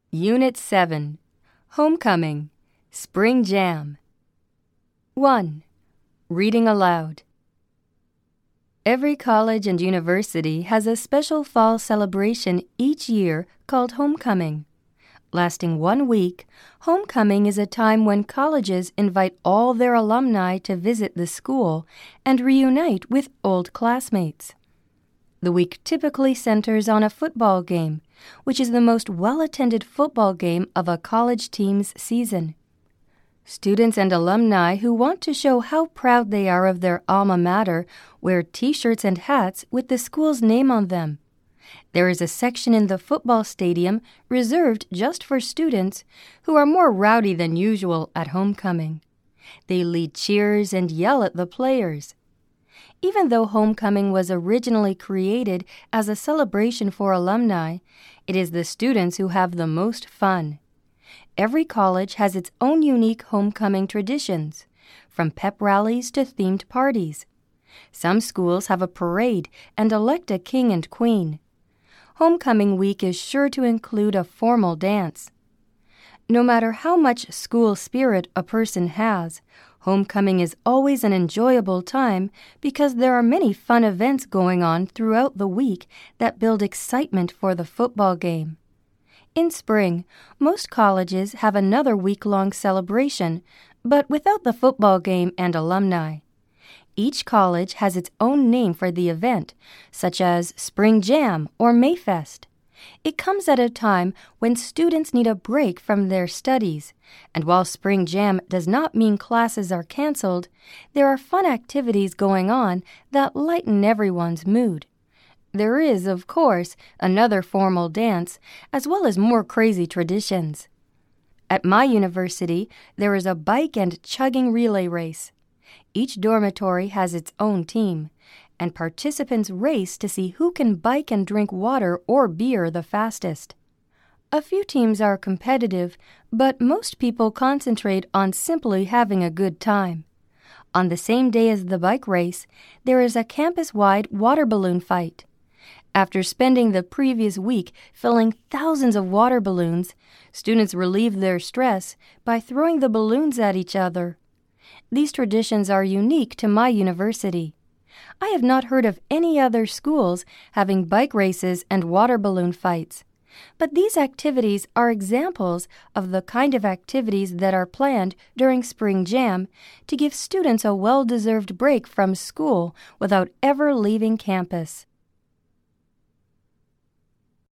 Unit 7, Homecoming, Spring Jam. 1. Reading aloud. Every college and university has a special fall celebration each year called homecoming. Lasting 1 week, homecoming is a time when colleges invite all their alumni to visit the school and reunite with old classmates. The week typically centers on a football game, which is the most well-attended football game of a college team's season. Students and alumni who want to show how proud they are of their alma mater wear T-shirts and hats with the school's name on them. There is a section in the football stadium reserved just for students who are more rowdy than usual at homecoming. They lead cheers and yell at the players. Even though homecoming was originally created as a celebration for alumni, it is the students who have the most fun. Every college has its own unique homecoming traditions, from pep rallies to themed parties. Some schools have a parade and elect a king and queen. Homecoming week is sure to include a formal dance. No matter how much school spirit a person has, homecoming is always an enjoyable time because there are many fun events going on throughout the week that build excitement for the football game. In spring, most colleges have another week-long celebration, but without the football game and alumni. Each college has its own name for the event, such as Spring Jam or Mayfest. It comes at a time when students need a break from their studies, and while Spring Jam does not mean classes are canceled, there are fun activities going on that lighten everyone's mood. There is, of course, another formal dance, as well as more crazy traditions. At my university, there is a bike and chugging relay race. Each dormitory has its own team, and participants race to see who can bike and drink water or beer the fastest. A few teams are competitive, but most people concentrate on simply having a good time. On the same day as the bike race, there is a campus-wide water balloon fight. After spending the previous week filling thousands of water balloons, students relieve their stress by throwing the balloons at each other. These traditions are unique to my university. I have not heard of any other schools having bike races and water balloon fights, but these activities are examples of the kind of activities that are planned during Spring Jam to give students a well-deserved break from school without ever leaving campus.